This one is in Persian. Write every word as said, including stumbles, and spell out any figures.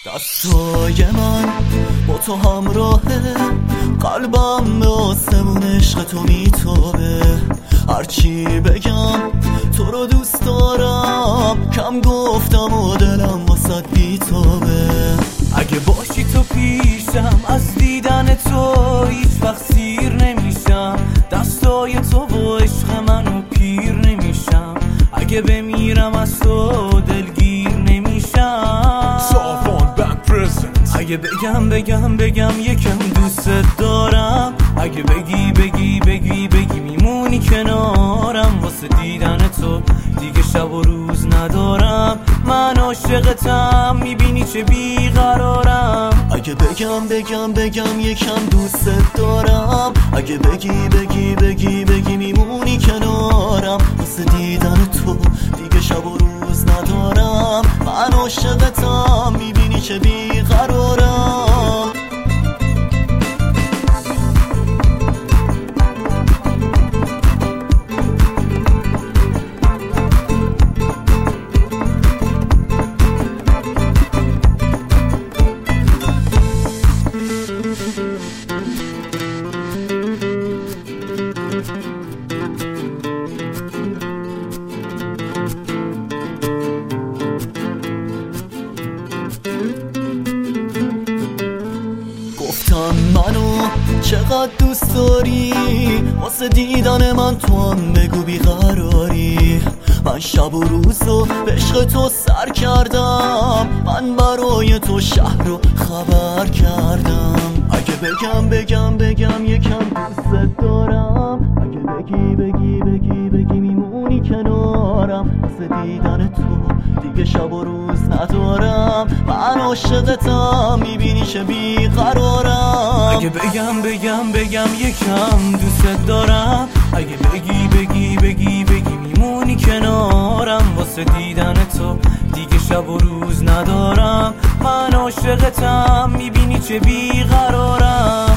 دستای من با تو همراهه، قلبم به آسمون عشق تو میتابه. هرچی بگم تو رو دوست دارم، کم گفتم و دلم واسد بیتابه. اگه باشی تو پیشم، از دیدن تو هیچ وقت سیر نمیشم. دستای تو و عشق منو پیر نمیشم. اگه بمیرم از تو دلگیر نمیشم. اگه بگم بگم بگم یکم دوست دارم، اگه بگی بگی بگی بگی میمونی کنارم. واسه دیدن تو دیگه شب و روز ندارم. من عاشقتم، میبینی چه بیقرارم. اگه بگم بگم بگم یکم دوست دارم، اگه بگی بگی بگی بگی میمونی کنارم. واسه دیدن تو دیگه شب و روز ندارم. من عاشقتم، میبینی چه بیقرارم. گفتم منو چقدر دوست داری، واسه دیدن من تو هم بگو بیقراری. من شب و روزو به عشق تو سر کردم، من برای تو شهر رو خبر کردم. اگه بگم بگم بگم یکم دوست دارم، اگه بگی بگی بگی بگی میمونی کنارم. واسه دیدن تو دیگه شب و روز ندارم. من عاشقتم، میبینی چه بیقرارم. اگه بگم بگم بگم یکم دوست دارم، اگه بگی بگی بگی بگی میمونی کنارم. واسه دیدن تو دیگه شب و روز ندارم. من عاشقتم، میبینی چه بیقرارم.